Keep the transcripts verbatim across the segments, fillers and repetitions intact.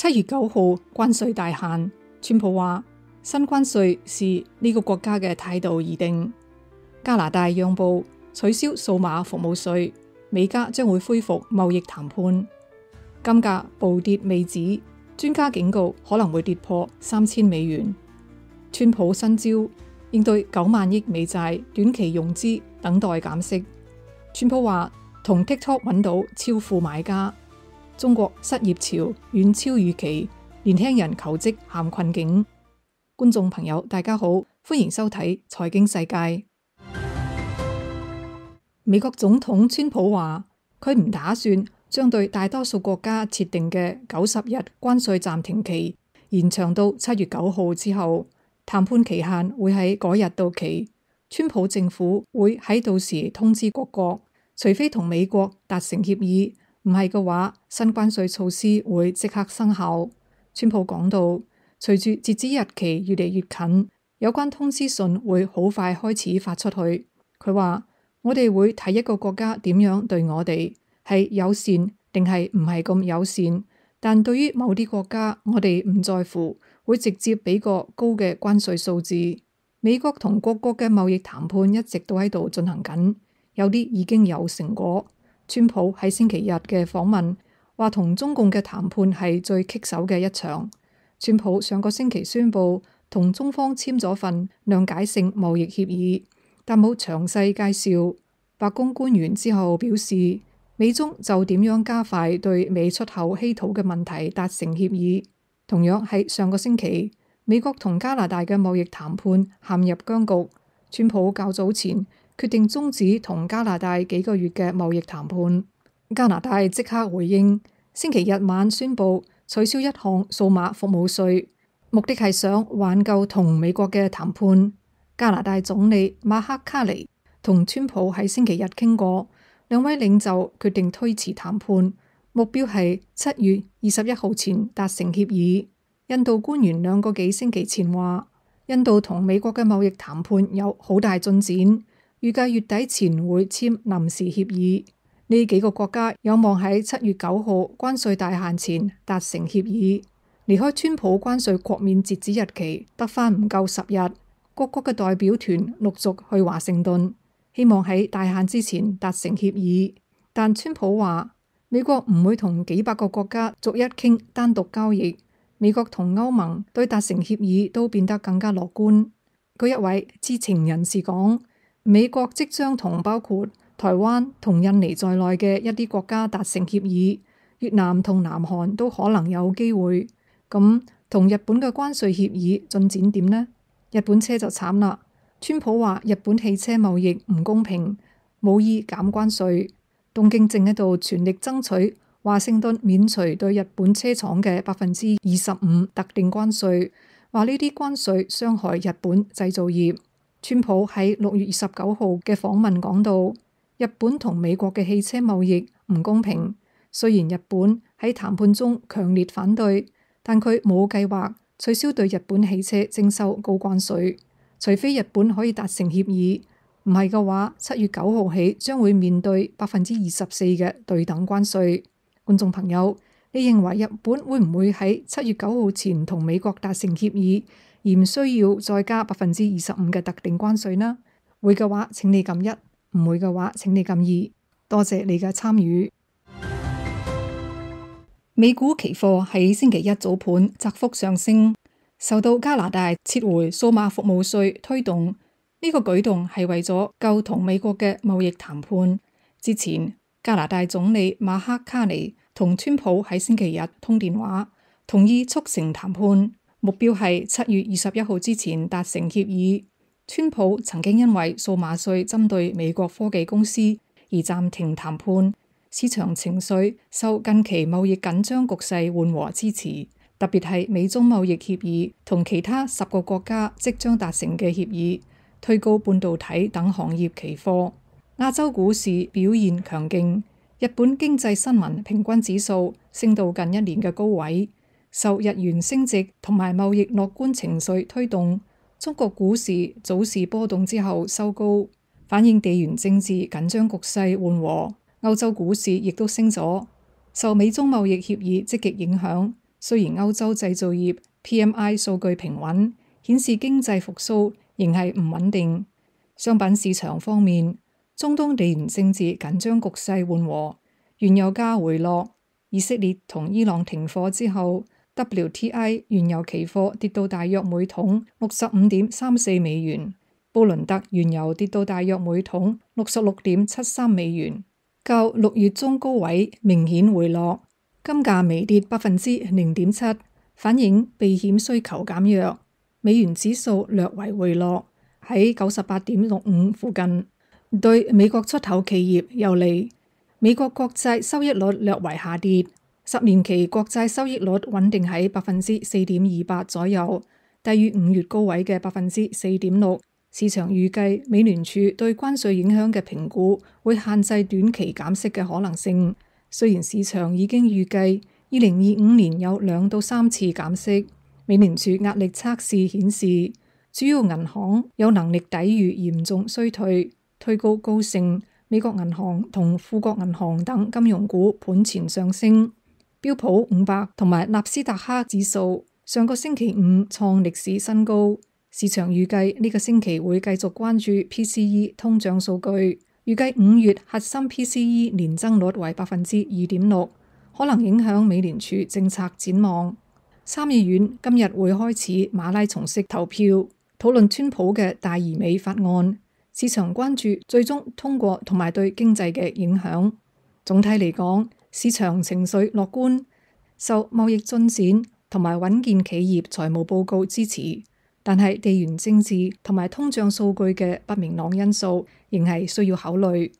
七月九號關稅大限，川普話新關稅是呢個國家嘅態度而定。加拿大讓步取消數碼服務稅，美加將會恢復貿易談判。金價暴跌未止，專家警告可能會跌破三千美元。川普新招應對九萬億美債短期融資等待減息。川普話同 TikTok 揾到超富買家。中國失業潮遠超預期，年輕人求職陷困境。觀眾朋友大家好，歡迎收睇財經世界。美國總統川普話佢唔打算將對大多數國家設定嘅九十日關稅暫停期延長到七月九號之後，談判期限會喺嗰日到期。川普政府會喺到時通知各國，除非同美國達成協議，唔係嘅話，新關稅措施會即刻生效。川普講到，隨住截止日期越嚟越近，有關通知信會好快開始發出去。佢話：我哋會睇一個國家點樣對我哋，係友善定係唔係咁友善。但對於某啲國家，我哋唔在乎，會直接俾個高嘅關稅數字。美國同各國嘅貿易談判一直都喺度進行緊，有啲已經有成果。川普喺星期日嘅訪問話，同中共嘅談判係最棘手嘅一場。川普上個星期宣布同中方簽咗份諒解性貿易協議，但冇詳細介紹。白宮官員之後表示，美中就點樣加快對美出口稀土嘅問題達成協議。同樣喺上個星期，美國同加拿大嘅貿易談判陷入僵局。川普較早前決定終止同加拿大幾個月嘅貿易談判，加拿大即刻回應，星期日晚宣布取消一項數碼服務稅，目的係想挽救同美國嘅談判。加拿大總理馬克卡尼同川普喺星期日傾過，兩位領袖決定推遲談判，目標係七月二十一號前達成協議。印度官員兩個幾星期前話，印度同美國嘅貿易談判有好大進展，預計月底前會簽臨時協議。呢幾個國家有望喺七月九號關稅大限前達成協議。離開川普關稅豁免截止日期得返唔夠十日，各國嘅代表團陸續去華盛頓，希望喺大限之前達成協議。但川普話美國唔會同幾百個國家逐一傾單獨交易。美國同歐盟對達成協議都變得更加樂觀。據一位知情人士講，美國即將同包括台灣同印尼在內嘅一啲國家達成協議，越南同南韓都可能有機會。咁同日本嘅關稅協議進展點呢？日本車就慘啦。川普話日本汽車貿易唔公平，冇意減關稅。東京正喺度全力爭取華盛頓免除對日本車廠嘅百分之二十五特定關稅，話呢啲關稅傷害日本製造業。川普喺六月二十九號嘅訪問講到，日本同美國嘅汽車貿易唔公平。雖然日本喺談判中強烈反對，但佢冇計劃取消對日本汽車徵收高關稅，除非日本可以達成協議。唔係嘅話，七月九號起將會面對百分之二十四嘅對等關稅。觀眾朋友，你認為日本會唔會喺七月九號前同美國達成協議，而唔需要再加百分之二十五嘅特定關稅呢？會嘅話請你撳一，唔會嘅話請你撳二。多謝你嘅參與。美股期貨喺星期一早盤窄幅上升，受到加拿大撤回數碼服務稅推動。呢個舉動係為咗救同美國嘅貿易談判。之前加拿大總理馬克卡尼同川普喺星期日通電話，同意促成談判，目標係七月二十一號之前達成協議。川普曾經因為數碼稅針對美國科技公司而暫停談判，市場情緒受近期貿易緊張局勢緩和支持，特別係美中貿易協議同其他十個國家即將達成嘅協議，推高半導體等行業期貨。亞洲股市表現強勁，日本經濟新聞平均指數升到近一年嘅高位，受日元升值同埋貿易樂觀情緒推動。中國股市早市波動之後收高，反映地緣政治緊張局勢緩和。歐洲股市亦都升咗，受美中貿易協議積極影響， 雖然歐洲製造業 P M I 數據平穩，顯示經濟復甦仍係唔穩定。商品市場方面，中東地緣政治緊張局勢緩和，原油價回落。以色列同伊朗停火之後，W T I 原油期貨跌到大約每桶六十五點三四美元，布倫特原油跌到大約每桶六十六點七三美元，較六月中高位明顯回落。金價微跌百分之零點七，反映避險需求減弱。美元指數略為回落，喺九十八點六五附近。對美國出口企業有利。美國國債收益率略為下跌，十年期國債收益率穩定喺百分之四點二八左右，低於五月高位嘅百分之四點六。市場預計美聯儲對關稅影響嘅評估會限制短期減息嘅可能性。雖然市場已經預計二零二五年有兩到三次減息，美聯儲壓力測試顯示，主要銀行有能力抵禦嚴重衰退，推高高盛、美國銀行同富國銀行等金融股盤前上升。標普五百同埋納斯達克指數上個星期五創歷史新高。市場預計呢個星期會繼續關注 P C E 通脹數據，預計五月核心 P C E 年增率為百分之二點六，可能影響美聯儲政策展望。參議院今日會開始馬拉松式投票，討論川普嘅大而美法案。市場關注最終通過同埋對經濟嘅影響。總體嚟講，市場情緒樂觀，受貿易進展同埋穩健企業財務報告支持，但係地緣政治同埋通脹數據嘅不明朗因素仍係需要考慮。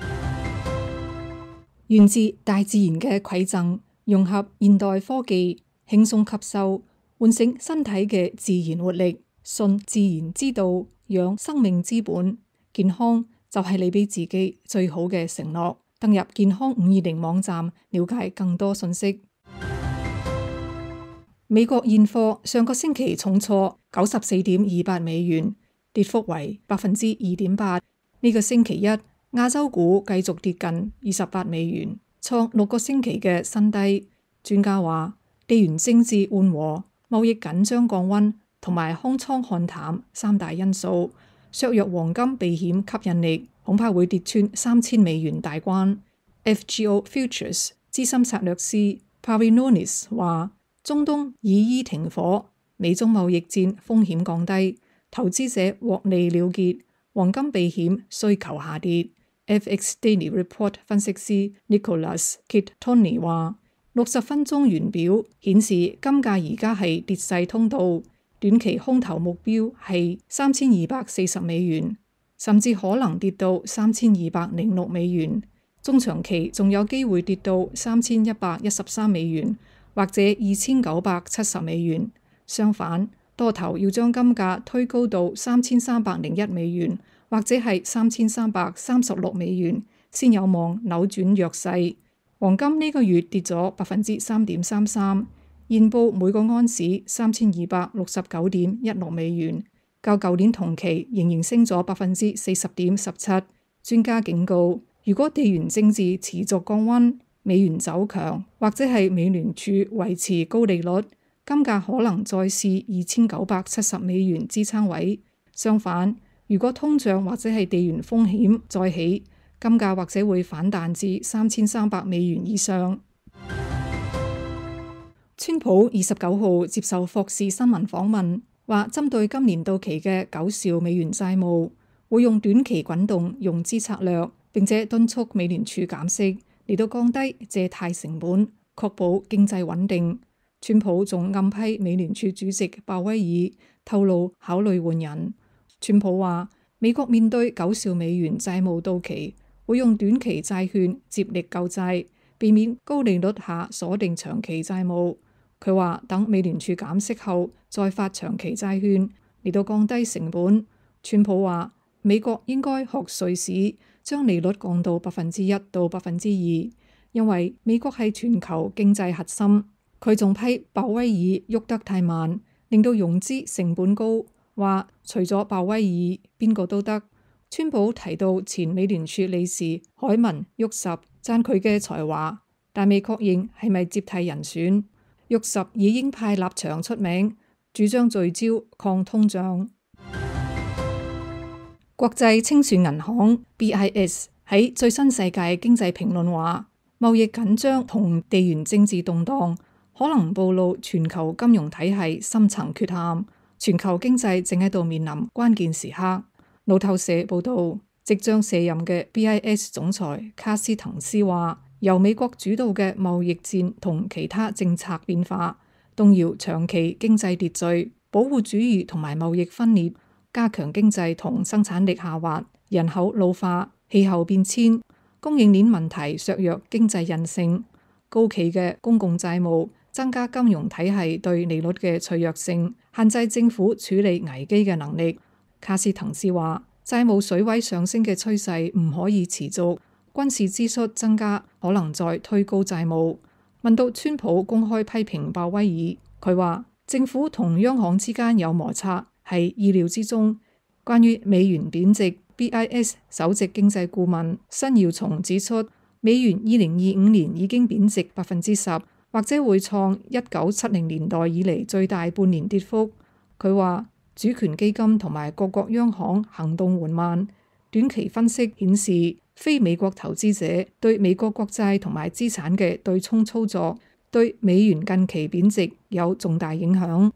源自大自然嘅饋贈，融合現代科技，輕鬆吸收，喚醒身體嘅自然活力，順自然之道，養生命之本。健康就係你俾自己最好嘅承諾。登入健康五二零網站了解更多信息。美國現貨上個星期重挫九十四點二八美元，跌幅為百分之二點八。呢個星期一，亞洲股繼續跌近二十八美元，創六個星期嘅新低。專家話，地緣政治緩和、貿易緊張降溫同埋空倉看淡三大因素，削弱黃金避險吸引力，恐怕會跌穿三千美元大關。F G O Futures 資深策略師 Pavinonis 話，中東以伊停火，美中貿易戰風險降低，投資者獲利了結，黃金避險需求下跌。F X Daily Report 分析師 Nicholas Kittoni 話，六十分鐘圓表顯示金價而家係跌勢通道，短期空頭目標係三千二百四十美元，甚至可能跌到三千二百零六美元。中長期仲有機會跌到三千一百一十三美元，或者二千九百七十美元。相反，多頭要將金價推高到三千三百零一美元，或者係三千三百三十六美元，先有望扭轉弱勢。黃金呢個月跌咗百分之三點三三，現報每個安士三千二百六十九點一六美元，較舊年同期仍然升咗百分之四十點十七。專家警告，如果地緣政治持續降溫，美元走強，或者係美聯儲維持高利率，金價可能再試二千九百七十美元支撐位。相反，如果通脹或者係地緣風險再起，金價或者會反彈至三千三百美元以上。川普二十九號接受霍士新聞訪問，話針對今年到期嘅九兆美元債務，會用短期滾動融資策略，並且敦促美聯儲減息，嚟到降低借貸成本，確保經濟穩定。川普仲暗批美聯儲主席鮑威爾，透露考慮換人。川普話，美國面對九兆美元債務到期，會用短期債券接力救債，避免高利率下鎖定長期債務。佢話等美聯儲減息後再發長期債券，嚟到降低成本。川普話，美國應該學瑞士，將利率降到百分之一到百分之二，因為美國係全球經濟核心。佢仲批鮑威爾喐得太慢，令到融資成本高，話除咗鮑威爾，邊個都得。川普提到前美聯儲理事凱文沃什，讚佢嘅才華，但未確認係咪接替人選。 玉十以鷹派立場出名，主張聚焦抗通脹。國際清算銀行 B I S 喺最新世界經濟評論話，貿易緊張同地緣政治動盪可能暴露全球金融體系深層缺陷，全球經濟正喺度面臨關鍵時刻。路透社報道，即將卸任嘅 B I S 總裁卡斯滕斯話，由美國主導嘅貿易戰同其他政策變化，動搖長期經濟秩序，保護主義同埋貿易分裂，加強經濟同生產力下滑，人口老化、氣候變遷、供應鏈問題削弱經濟韌性，高企嘅公共債務增加金融體系對利率嘅脆弱性，限制政府處理危機嘅能力。卡斯滕斯話，債務水位上升嘅趨勢唔可以持續，軍事支出增加可能再推高債務。問到川普公開批評鮑威爾，佢話政府同央行之間有摩擦係意料之中。關於美元貶值， B I S 首席經濟顧問辛耀松指出，美元二零二五年已經貶值百分之十，或者會創一九七零年代以嚟最大半年跌幅。佢話主權基金同埋各國央行行動緩慢，短期分析顯示非美國投資者對美國國債同埋資產嘅對沖操作對美元近期貶值有重大影響。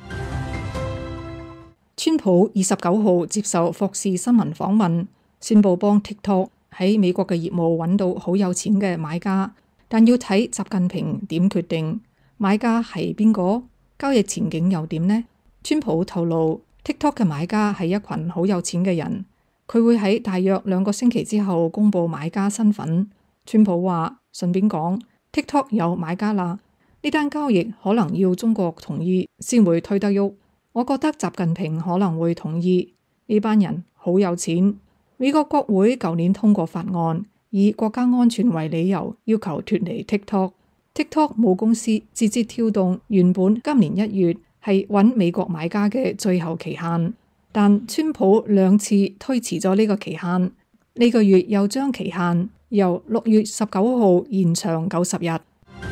川普二十九號接受霍士新聞訪問，宣布幫 TikTok 喺美國嘅業務揾到好有錢嘅買家，但要睇習近平點決定。買家係邊個？交易前景又點呢？川普透露 TikTok 嘅買家係一群好有錢嘅人，佢會喺大約兩個星期之後公布買家身份。川普話順便講 TikTok 有買家啦，呢單交易可能要中國同意先會推得喐。我覺得習近平可能會同意，呢班人好有錢。美國國會舊年通過法案，以國家安全為理由要求脫離 TikTok。TikTok 母公司字節跳動原本今年一月係揾美國買家嘅最後期限，但川普兩次推遲咗呢個期限，呢、這個月又將期限由六月十九號延長九十日。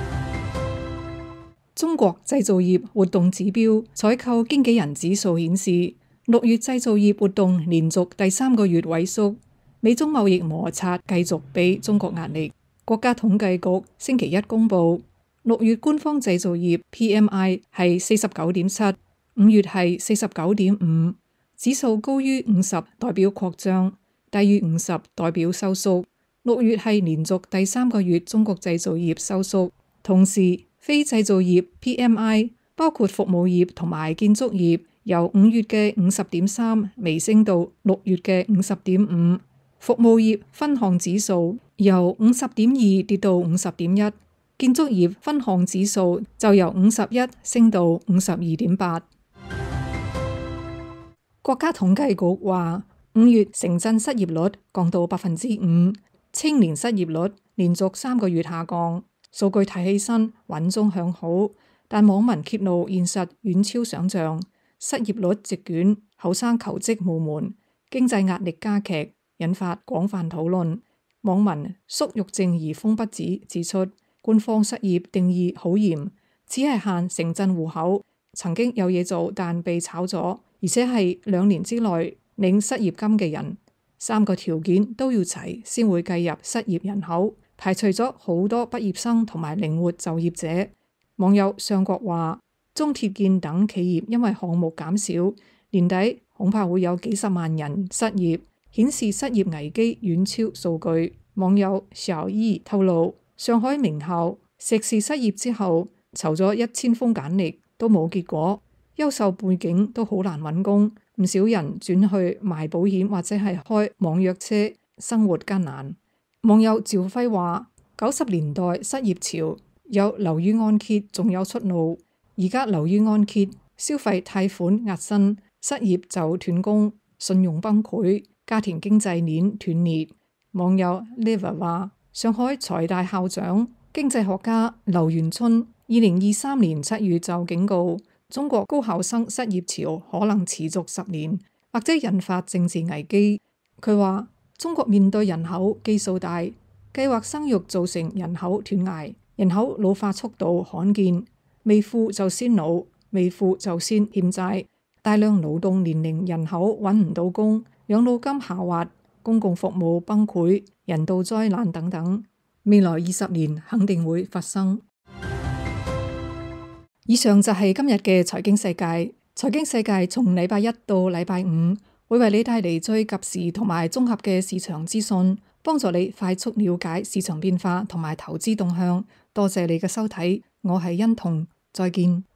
中國製造業活動指標採購經紀人指數顯示，六月製造業活動連續第三個月萎縮，美中貿易摩擦繼續俾中國壓力。國家統計局星期一公布，六月官方製造業 P M I 係四十九點七，五月係四十九點五，指數高於五十代表擴張，低於五十代表收縮。六月係連續第三個月中國製造業收縮，同時非製造業 P M I 包括服務業同埋建築業，由五月嘅五十點三微升到六月嘅五十點五。服務業分項指數由五十點二跌到五十點一，建築業分項指數就由五十一升到五十二點八。國家統計局話，五月城鎮失業率降到百分之五，青年失業率連續三個月下降。數據睇起身穩中向好，但網民揭露現實遠超想象，失業率席捲，後生求職無門，經濟壓力加劇，引發廣泛討論。網民粟肉正義風不止指出，官方失業定義好嚴，只係限城鎮戶口，曾經有嘢做但被炒咗，而且係兩年之內領失業金嘅人，三個條件都要齊先會計入失業人口。排除咗好多畢業生同埋靈活就業者。網友上國話，中鐵建等企業因為項目減少，年底恐怕會有幾十萬人失業，顯示失業危機遠超數據。網友小伊透露，上海名校碩士失業之後，投咗一千封簡歷都冇結果，優秀背景都好難揾工，唔少人轉去賣保險或者係開網約車，生活艱難。網友趙輝話，九十年代失業潮有樓宇按揭仲有出路，而家樓宇按揭、消費貸款壓身，失業就斷供，信用崩潰，家庭經濟鏈斷裂。網友 Liver 話，上海財大校長、經濟學家劉元春二零二三年七月就警告，中國高校生失業潮可能持續十年，或者引發政治危機。佢話，中國面對人口基數大，計劃生育造成人口斷崖，人口老化速度罕見。 未富就先老，未富就先欠債，大量勞動年齡人口揾唔到工，養老金下滑，公共服務崩潰，人道災難等等，未來二十年肯定會發生。以上就係今日嘅財經世界。財經世界從禮拜一到禮拜五會為你帶嚟最及時同埋綜合嘅市場資訊，幫助你快速了解市場變化同埋投資動向。多謝你嘅收睇，我係欣彤，再見。